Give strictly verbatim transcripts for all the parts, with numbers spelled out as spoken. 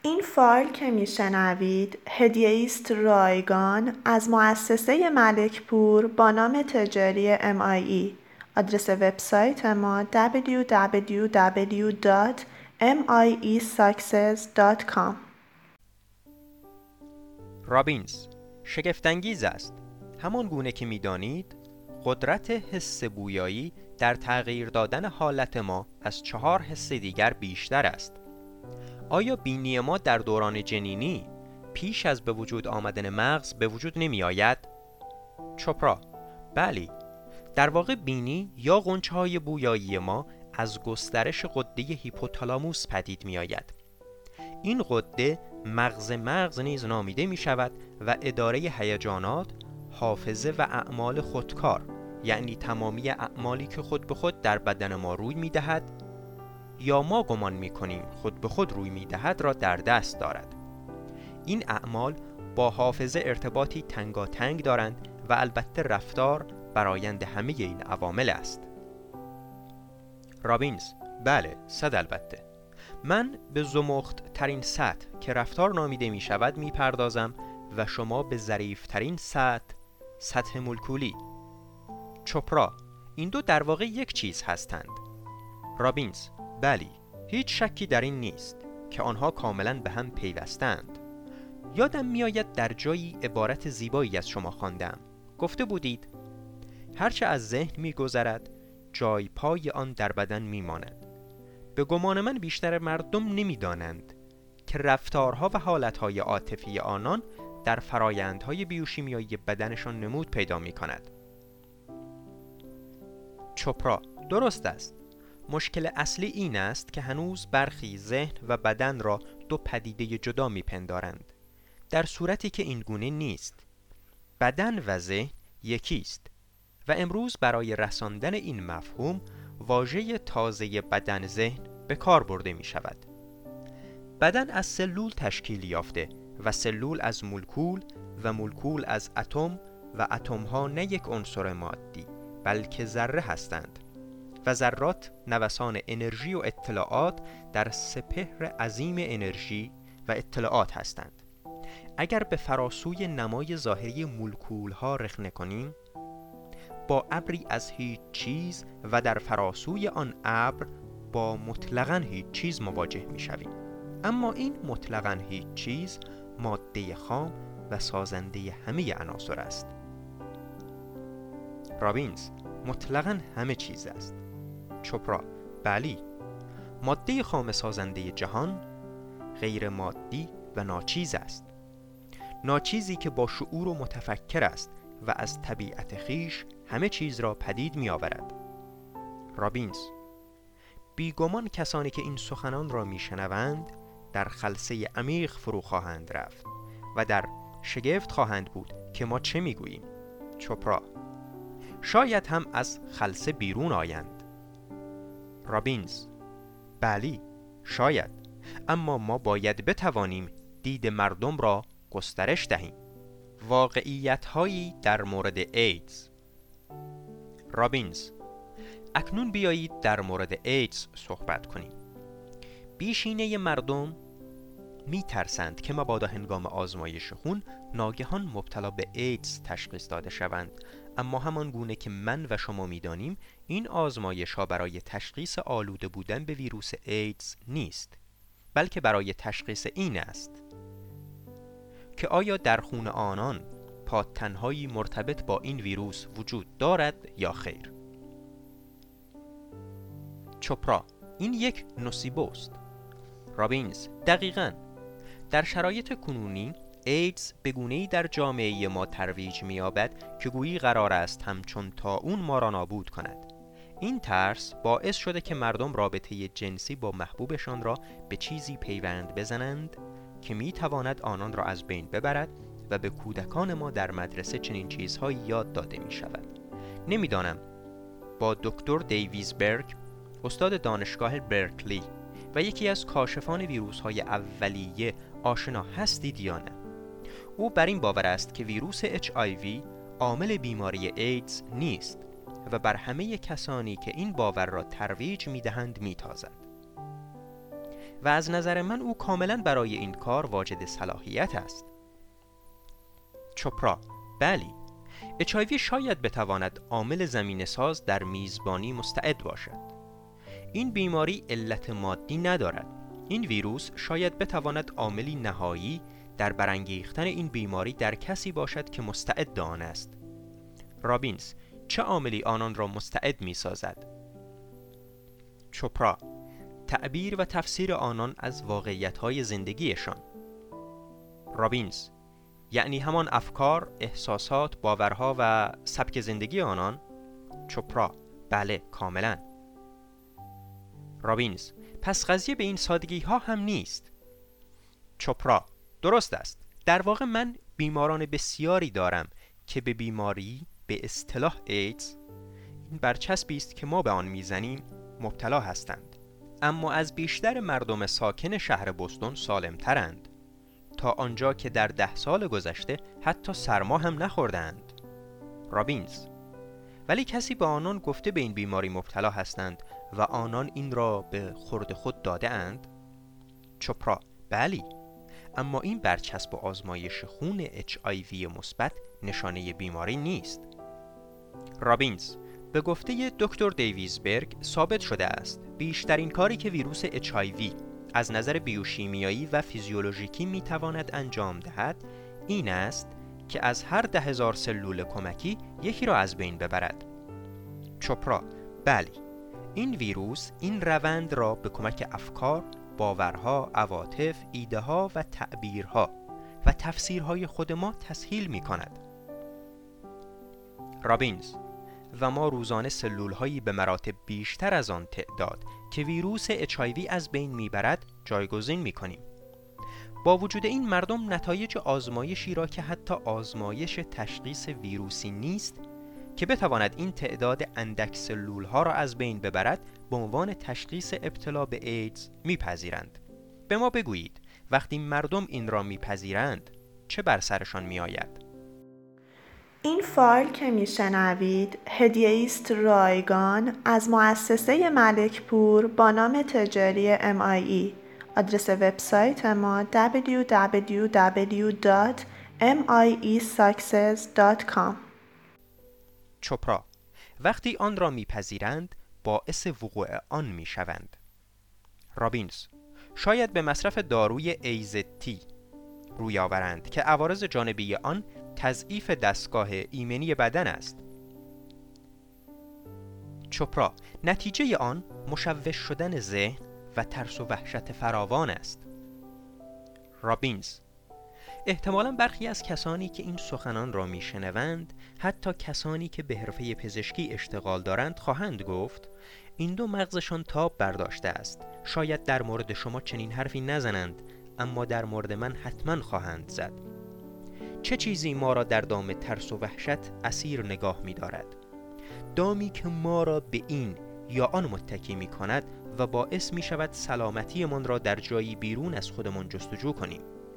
این فایل که میشنوید هدیه است رایگان از مؤسسه ملکپور با نام تجاری ام آی ای. آدرس وبسایت ما دبلیو دبلیو دبلیو دات ام آی ای ساکسس دات کام. رابینز شگفت‌انگیز است. همان گونه که می‌دانید قدرت حس بویایی در تغییر دادن حالت ما از چهار حس دیگر بیشتر است. آیا بینی ما در دوران جنینی پیش از به وجود آمدن مغز به وجود نمی آید؟ چوپرا: بلی. در واقع بینی یا غنچه‌های بویایی ما از گسترش غده هیپوتالاموس پدید می آید. این غده مغز مغز نیز نامیده می شود و اداره هیجانات، حافظه و اعمال خودکار، یعنی تمامی اعمالی که خود به خود در بدن ما روی می دهد یا ما گمان می کنیم خود به خود روی می دهد را در دست دارد. این اعمال با حافظه ارتباطی تنگاتنگ دارند و البته رفتار برآیند همه این عوامل است. رابینز: بله، صد البته. من به زمخت ترین سطح که رفتار نامیده می شود می پردازم و شما به ظریف ترین سطح، سطح مولکولی. چوپرا: این دو در واقع یک چیز هستند. رابینز: بلی، هیچ شکی در این نیست که آنها کاملا به هم پیوستند. یادم میآید در جایی عبارت زیبایی از شما خواندم. گفته بودید هرچه از ذهن می‌گذرد جای پای آن در بدن می‌ماند. به گمان من بیشتر مردم نمی‌دانند که رفتارها و حالتهای عاطفی آنان در فرایندهای بیوشیمیایی بدنشان نمود پیدا می‌کند. چوپرا: درست است. مشکل اصلی این است که هنوز برخی ذهن و بدن را دو پدیده جدا می‌پندارند، در صورتی که این گونه نیست. بدن و ذهن یکی است و امروز برای رساندن این مفهوم واژه تازه بدن ذهن به کار برده می شود. بدن از سلول تشکیل یافته و سلول از مولکول و مولکول از اتم و اتم ها نه یک عنصر مادی بلکه ذره هستند و ذرات نوسان انرژی و اطلاعات در سپهر عظیم انرژی و اطلاعات هستند. اگر به فراسوی نمای ظاهری مولکول ها رخنه کنیم، با ابری از هیچ چیز و در فراسوی آن ابر با مطلقاً هیچ چیز مواجه می شویم. اما این مطلقاً هیچ چیز ماده خام و سازنده همه عناصر است. رابینز: مطلقاً همه چیز است. چوپرا: بلی. ماده خام سازنده جهان غیر مادی و ناچیز است. ناچیزی که با شعور و متفکر است و از طبیعت خیش همه چیز را پدید می آورد. رابینز: بیگمان کسانی که این سخنان را می شنوند در خلسه عمیق فرو خواهند رفت و در شگفت خواهند بود که ما چه می گوییم. چوپرا: شاید هم از خلسه بیرون آیند. رابینز: بلی، شاید، اما ما باید بتوانیم دید مردم را گسترش دهیم. واقعیت هایی در مورد ایدز. رابینز: اکنون بیایید در مورد ایدز صحبت کنیم. بیشینه مردم می ترسند که مبادا هنگام آزمایش خون ناگهان مبتلا به ایدز تشخیص داده شوند، اما همان گونه که من و شما می دانیم این آزمایش ها برای تشخیص آلوده بودن به ویروس ایدز نیست، بلکه برای تشخیص این است که آیا در خون آنان پادتن‌هایی مرتبط با این ویروس وجود دارد یا خیر. چوپرا: این یک نوسیبو است. رابینز: دقیقاً. در شرایط کنونی ایدز به گونه‌ای در جامعه ما ترویج می‌یابد که گویی قرار است همچون طاعون ما را نابود کند. این ترس باعث شده که مردم رابطه جنسی با محبوبشان را به چیزی پیوند بزنند که می‌تواند آنان را از بین ببرد و به کودکان ما در مدرسه چنین چیزهایی یاد داده می‌شود. نمی‌دانم با دکتر دیویز برگ، استاد دانشگاه برکلی و یکی از کاشفان ویروس‌های اولیه آشنا هستید یا نه؟ او بر این باور است که ویروس اچ آی وی عامل بیماری ایدز نیست و بر همه کسانی که این باور را ترویج می‌دهند می‌تازد. و از نظر من او کاملا برای این کار واجد صلاحیت است. چوپرا: بلی، اچ آی وی شاید بتواند عامل زمینه ساز در میزبانی مستعد باشد. این بیماری علت مادی ندارد. این ویروس شاید بتواند عاملی نهایی در برانگیختن این بیماری در کسی باشد که مستعد آن است. رابینز: چه عاملی آنان را مستعد می سازد؟ چوپرا: تعبیر و تفسیر آنان از واقعیت‌های زندگیشان. رابینز: یعنی همان افکار، احساسات، باورها و سبک زندگی آنان؟ چوپرا: بله، کاملا. رابینز: پس قضیه به این سادگی ها هم نیست. چوپرا: درست است. در واقع من بیماران بسیاری دارم که به بیماری به اصطلاح ایدز، این برچسبی است که ما به آن میزنیم، مبتلا هستند، اما از بیشتر مردم ساکن شهر بوستون سالم ترند، تا آنجا که در ده سال گذشته حتی سرما هم نخوردند. رابینز: ولی کسی به آنان گفته به این بیماری مبتلا هستند و آنان این را به خورد خود داده اند؟ چوپرا: بلی، اما این برچسب و آزمایش خون اچ آی وی مثبت نشانه بیماری نیست. رابینز: به گفته دکتر دیویزبرگ ثابت شده است بیشترین کاری که ویروس اچ آی وی از نظر بیوشیمیایی و فیزیولوژیکی میتواند انجام دهد این است که از هر ده هزار سلول کمکی یکی را از بین ببرد. چوپرا: بلی، این ویروس این روند را به کمک افکار، باورها، عواطف، ایده‌ها و تعبیرها و تفسیرهای خود ما تسهیل می کند. رابینز: و ما روزانه سلول‌هایی به مراتب بیشتر از آن تعداد که ویروس اچ آی وی از بین میبرد جایگزین می‌کنیم. با وجود این مردم نتایج آزمایشی را که حتی آزمایش تشخیص ویروسی نیست که بتواند این تعداد اندک سلول‌ها را از بین ببرد به عنوان تشخیص ابتلا به ایدز میپذیرند. به ما بگویید وقتی مردم این را میپذیرند چه بر سرشان میآید؟ این فایل که میشنوید هدیه است رایگان از مؤسسه ملکپور با نام تجاری ام آی ای. آدرس وبسایت ما دبلیو دبلیو دبلیو دات ام آی ای ساکسس دات کام. چوپرا: وقتی آن را میپذیرند باعث وقوع آن میشوند. رابینز: شاید به مصرف داروی ای زد تی روی آورند که عوارض جانبی آن تضعیف دستگاه ایمنی بدن است. چوپرا: نتیجه آن مشوش شدن ذهن و ترس و وحشت فراوان است. رابینز: احتمالاً برخی از کسانی که این سخنان را میشنوند، حتی کسانی که به حرفه پزشکی اشتغال دارند، خواهند گفت این دو مغزشان تاب برداشته است. شاید در مورد شما چنین حرفی نزنند، اما در مورد من حتما خواهند زد. چه چیزی ما را در دام ترس و وحشت اسیر نگاه می دارد؟ دامی که ما را به این یا آن متکی می کند و باعث می شود سلامتی من را در جایی بیرون از خودمان جستجو کنیم.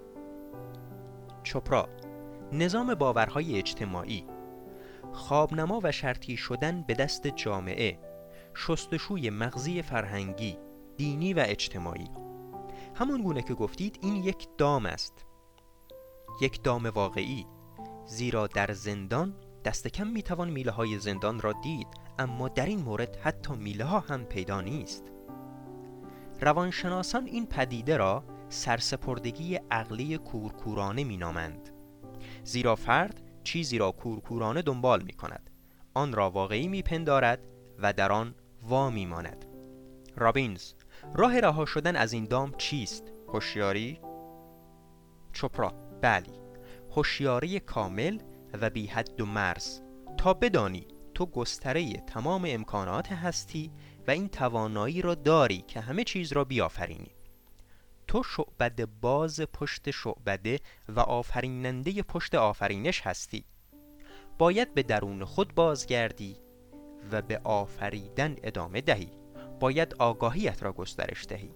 چوپرا: نظام باورهای اجتماعی، خوابنما و شرطی شدن به دست جامعه، شستشوی مغزی فرهنگی، دینی و اجتماعی. همان گونه که گفتید این یک دام است، یک دام واقعی، زیرا در زندان دست کم میتوان میله های زندان را دید، اما در این مورد حتی میله ها هم پیدا نیست. روانشناسان این پدیده را سرسپردگی عقلی کورکورانه مینامند، زیرا فرد چیزی را کورکورانه دنبال می کند، آن را واقعی میپندارد و در آن وا میماند. رابینز: راه رها شدن از این دام چیست؟ هوشیاری؟ چوپرا: بلی، هوشیاری کامل و بی حد و مرز، تا بدانی تو گستره تمام امکانات هستی و این توانایی را داری که همه چیز را بیافرینی. تو شعبده باز پشت شعبده و آفریننده پشت آفرینش هستی. باید به درون خود بازگردی و به آفریدن ادامه دهی. باید آگاهیت را گسترش دهی.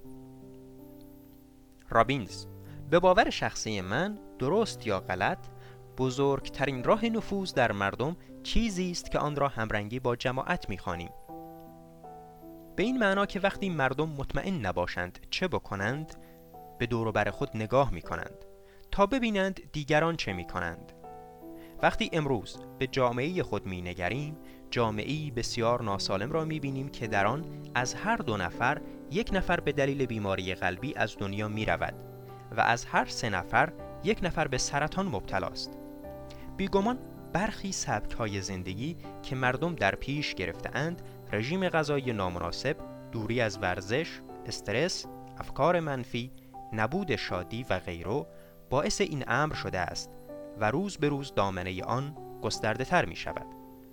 رابینز: به باور شخصی من، درست یا غلط، بزرگترین راه نفوذ در مردم چیزی است که آن را همرنگی با جماعت می‌خوانیم. به این معنا که وقتی مردم مطمئن نباشند چه بکنند، به دور و بر خود نگاه می کنند تا ببینند دیگران چه می کنند. وقتی امروز به جامعه خود می نگریم، جامعه‌ای بسیار ناسالم را می بینیم که در آن از هر دو نفر یک نفر به دلیل بیماری قلبی از دنیا می رود و از هر سه نفر یک نفر به سرطان مبتلا است. بیگمان برخی سبک‌های زندگی که مردم در پیش گرفته‌اند، رژیم غذایی نامناسب، دوری از ورزش، استرس، افکار منفی، نبود شادی و غیره، باعث این امر شده است و روز به روز دامنه آن گسترده تر می شود.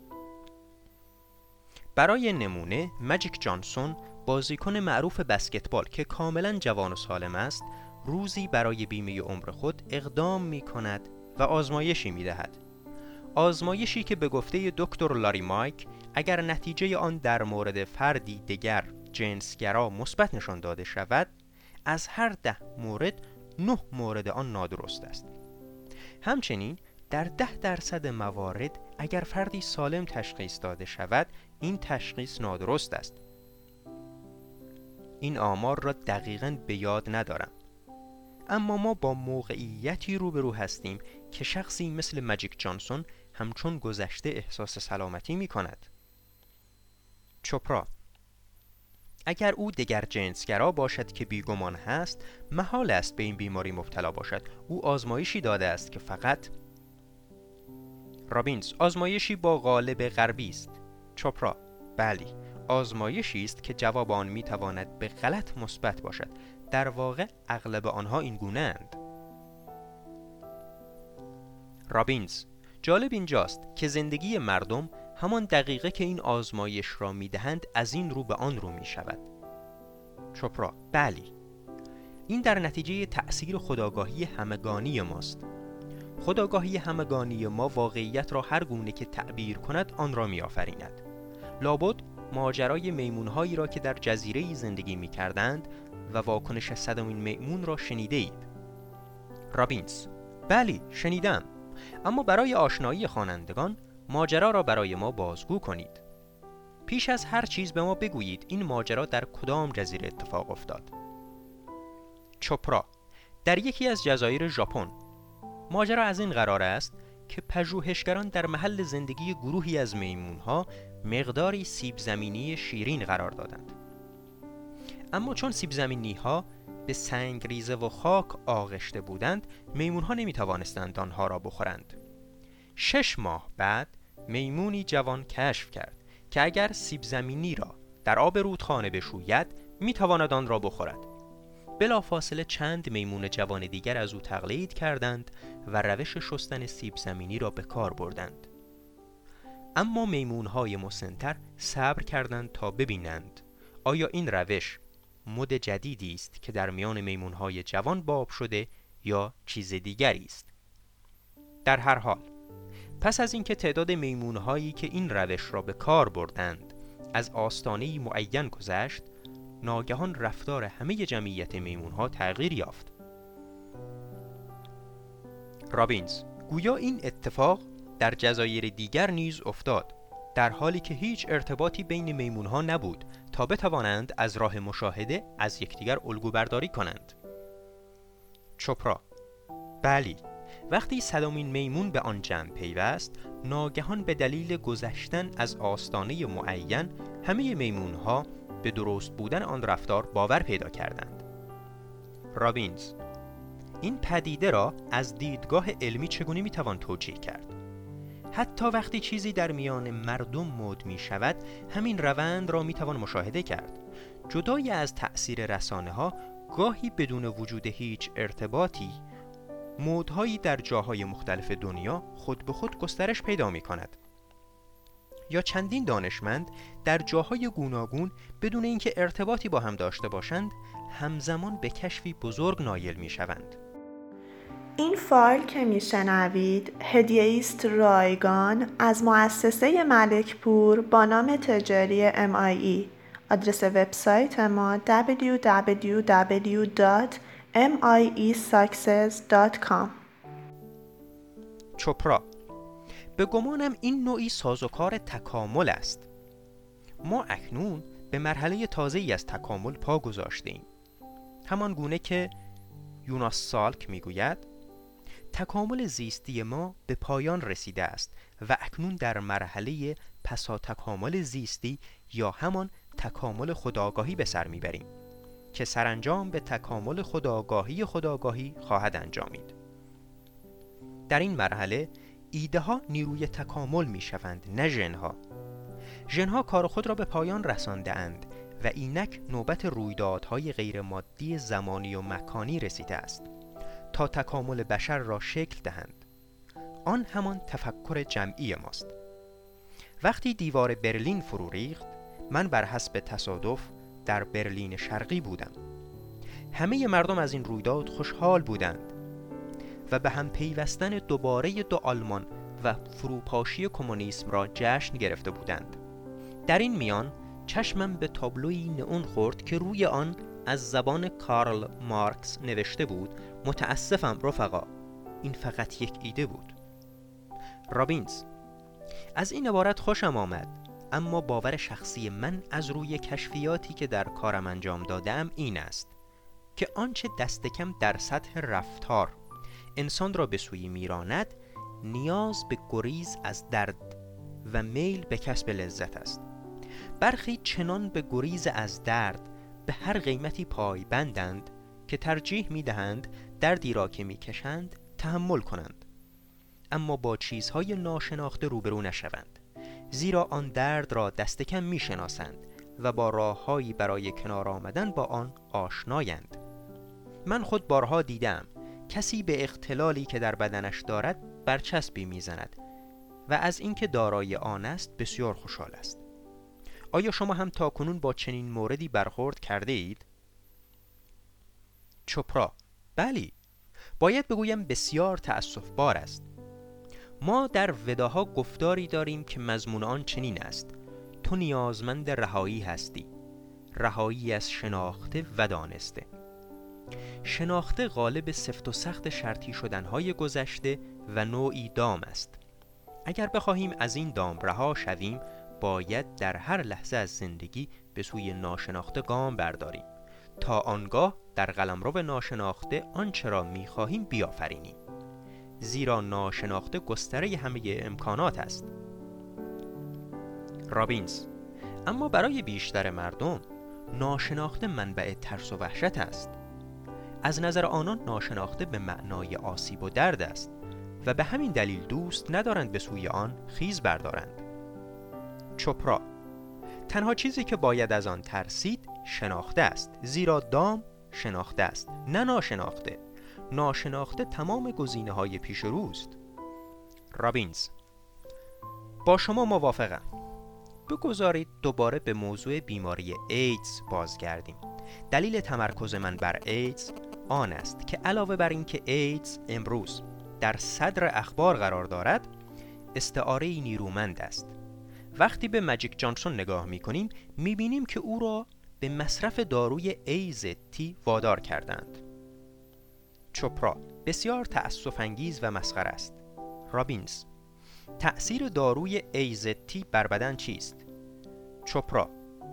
برای نمونه ماجیک جانسون، بازیکن معروف بسکتبال که کاملا جوان و سالم است، روزی برای بیمه عمر خود اقدام می کند و آزمایشی می دهد. آزمایشی که به گفته دکتر لاری مایک اگر نتیجه آن در مورد فردی دیگر جنسگرا مثبت نشان داده شود، از هر ده مورد نه مورد آن نادرست است. همچنین در ده درصد موارد اگر فردی سالم تشخیص داده شود، این تشخیص نادرست است. این آمار را دقیقاً به یاد ندارم، اما ما با موقعیتی روبرو هستیم که شخصی مثل ماجیک جانسون همچون گذشته احساس سلامتی می کند. چوپرا: اگر او دگر جنسگرا باشد که بیگمان هست، محال است به این بیماری مبتلا باشد. او آزمایشی داده است که فقط رابینز: آزمایشی با قالب غربی است. چوپرا: بلی، آزمایشی است که جواب آن می تواند به غلط مثبت باشد. در واقع اغلب آنها این گونه اند. رابینز: جالب اینجاست که زندگی مردم همان دقیقه که این آزمایش را می دهند از این رو به آن رو می شود. چوپرا: بلی، این در نتیجه تأثیر خودآگاهی همگانی ماست. خودآگاهی همگانی ما واقعیت را هر گونه که تعبیر کند آن را می آفریند. لابد ماجرای میمونهایی را که در جزیره‌ای زندگی می کردند و واکنش صدمین میمون را شنیده اید. رابینز: بلی، شنیدم، اما برای آشنایی خوانندگان ماجرا را برای ما بازگو کنید. پیش از هر چیز به ما بگویید این ماجرا در کدام جزیره اتفاق افتاد. چوپرا: در یکی از جزایر ژاپن. ماجرا از این قرار است که پژوهشگران در محل زندگی گروهی از میمونها مقداری سیب زمینی شیرین قرار دادند. اما چون سیب زمینی ها به سنگریزه و خاک آغشته بودند، میمونها نمی توانستند آنها را بخورند. شش ماه بعد میمونی جوان کشف کرد که اگر سیب زمینی را در آب رودخانه بشوید می تواند آن را بخورد. بلافاصله چند میمون جوان دیگر از او تقلید کردند و روش شستن سیب زمینی را به کار بردند. اما میمونهای مسن‌تر صبر کردند تا ببینند آیا این روش مد جدیدی است که در میان میمونهای جوان باب شده یا چیز دیگری است. در هر حال پس از اینکه تعداد میمونهایی که این روش را به کار بردند از آستانه‌ای معین گذشت، ناگهان رفتار همه جمعیت میمونها تغییر یافت. رابینز: گویا این اتفاق در جزایر دیگر نیز افتاد، در حالی که هیچ ارتباطی بین میمونها نبود تا بتوانند از راه مشاهده از یکدیگر الگو برداری کنند. چوپرا: بلی، وقتی صدامین میمون به آن جمع پیوست، ناگهان به دلیل گذشتن از آستانه معین همه میمونها به درست بودن آن رفتار باور پیدا کردند. رابینز: این پدیده را از دیدگاه علمی چگونه میتوان توجیه کرد؟ حتی وقتی چیزی در میان مردم مد می شود، همین روند را می توان مشاهده کرد. جدای از تأثیر رسانه ها، گاهی بدون وجود هیچ ارتباطی، مودهایی در جاهای مختلف دنیا خود به خود گسترش پیدا می کند. یا چندین دانشمند در جاهای گوناگون بدون اینکه ارتباطی با هم داشته باشند، همزمان به کشفی بزرگ نایل می شوند. این فایل که میشنوید هدیه است رایگان از مؤسسه ملکپور با نام تجاری ام آی ای. آدرس وبسایت ما دبلیو دبلیو دبلیو دات ام آی ای ساکسس دات کام. چوپرا: به گمانم این نوعی سازوکار تکامل است. ما اکنون به مرحله تازه‌ای از تکامل پا گذاشتیم. همان گونه که یوناس سالک میگوید تکامل زیستی ما به پایان رسیده است و اکنون در مرحله پسا تکامل زیستی یا همان تکامل خودآگاهی به سر میبریم که سرانجام به تکامل خودآگاهی خودآگاهی خواهد انجامید. در این مرحله ایده ها نیروی تکامل می شوند، نه ژن‌ها. ژن‌ها کار خود را به پایان رسانده اند و اینک نوبت رویدادهای غیر مادی زمانی و مکانی رسیده است تا تکامل بشر را شکل دهند. آن همان تفکر جمعی ماست. وقتی دیوار برلین فرو ریخت، من بر حسب تصادف در برلین شرقی بودم. همه مردم از این رویداد خوشحال بودند و به هم پیوستن دوباره دو آلمان و فروپاشی کمونیسم را جشن گرفته بودند. در این میان چشمم به تابلوی نئون خورد که روی آن از زبان کارل مارکس نوشته بود: متاسفم رفقا، این فقط یک ایده بود. رابینز: از این عبارت خوشم آمد، اما باور شخصی من از روی کشفیاتی که در کارم انجام دادم این است که آنچه دست کم در سطح رفتار انسان را به سوی میراند نیاز به گریز از درد و میل به کسب لذت است. برخی چنان به گریز از درد به هر قیمتی پایبندند که ترجیح میدهند دردی را که میکشند تحمل کنند، اما با چیزهای ناشناخته روبرو نشوند، زیرا آن درد را دست کم میشناسند و با راههایی برای کنار آمدن با آن آشنایند. من خود بارها دیدم کسی به اختلالی که در بدنش دارد برچسبی میزند و از اینکه دارای آن است بسیار خوشحال است. آیا شما هم تاکنون با چنین موردی برخورد کرده اید؟ چوپرا: بلی، باید بگویم بسیار تأسف بار است. ما در وداها گفتاری داریم که مضمون آن چنین است: تو نیازمند رهایی هستی، رهایی از شناخته و دانسته. شناخته غالب سفت و سخت شرطی شدنهای گذشته و نوعی دام است. اگر بخواهیم از این دام رها شویم، باید در هر لحظه از زندگی به سوی ناشناخته گام برداریم تا آنگاه در قلمرو ناشناخته آنچه را می‌خواهیم بیافرینیم، زیرا ناشناخته گستره همه امکانات است. رابینز: اما برای بیشتر مردم ناشناخته منبع ترس و وحشت است. از نظر آنان ناشناخته به معنای آسیب و درد است و به همین دلیل دوست ندارند به سوی آن خیز بردارند. چوپرا: تنها چیزی که باید از آن ترسید شناخته است، زیرا دام شناخته است، نه ناشناخته. ناشناخته تمام گزینه‌های پیش روست. رابینز: با شما موافقم. بگذارید دوباره به موضوع بیماری ایدز بازگردیم. دلیل تمرکز من بر ایدز آن است که علاوه بر اینکه ایدز امروز در صدر اخبار قرار دارد، استعاره‌ای نیرومند است. وقتی به ماجیک جانسون نگاه می‌کنیم می‌بینیم که او را به مصرف داروی ای زد تی وادار کردند. چوپرا: بسیار تأسف انگیز و مسخره است. رابینز: تأثیر داروی ای زد تی بر بدن چیست؟ چوپرا: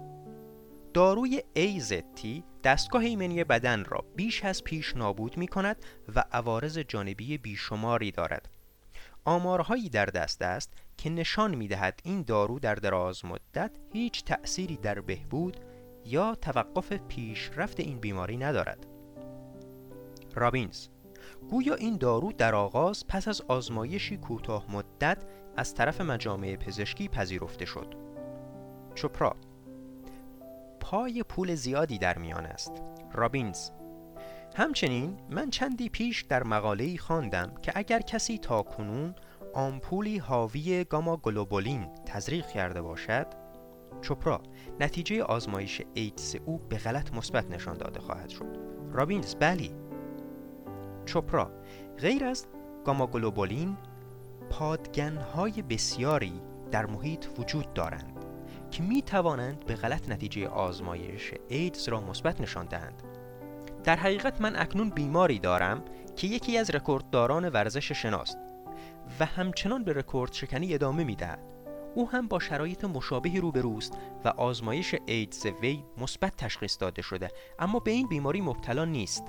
داروی ای زد تی دستگاه ایمنی بدن را بیش از پیش نابود می کند و عوارض جانبی بیشماری دارد. آمارهایی در دست است که نشان می دهد این دارو در دراز مدت هیچ تأثیری در بهبود یا توقف پیشرفت این بیماری ندارد. رابینز: گویا این دارو در آغاز پس از آزمایشی کوتاه مدت از طرف مجامع پزشکی پذیرفته شد. چوپرا: پای پول زیادی در میان است. رابینز: همچنین من چندی پیش در مقاله‌ای خواندم که اگر کسی تاکنون آمپولی حاوی گاما گلوبولین تزریق کرده باشد، چوپرا: نتیجه آزمایش ایدز او به غلط مثبت نشان داده خواهد شد. رابینز: بلی. چوپرا: غیر از گاما گلوبولین پادگن‌های بسیاری در محیط وجود دارند که می توانند به غلط نتیجه آزمایش ایدز را مثبت نشان دهند. در حقیقت من اکنون بیماری دارم که یکی از رکوردداران ورزش شناست و همچنان به رکورد شکنی ادامه می دهد. او هم با شرایط مشابهی روبروست و آزمایش ایدز وی مثبت تشخیص داده شده، اما به این بیماری مبتلا نیست.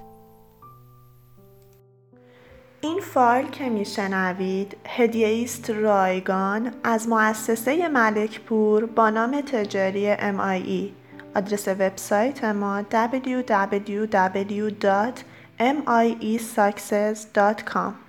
این فایل که میشنوید هدیه است رایگان از مؤسسه ملکپور با نام تجاری ام آی ای. آدرس وبسایت ما دبلیو دبلیو دبلیو دات ام آی ای ساکسس دات کام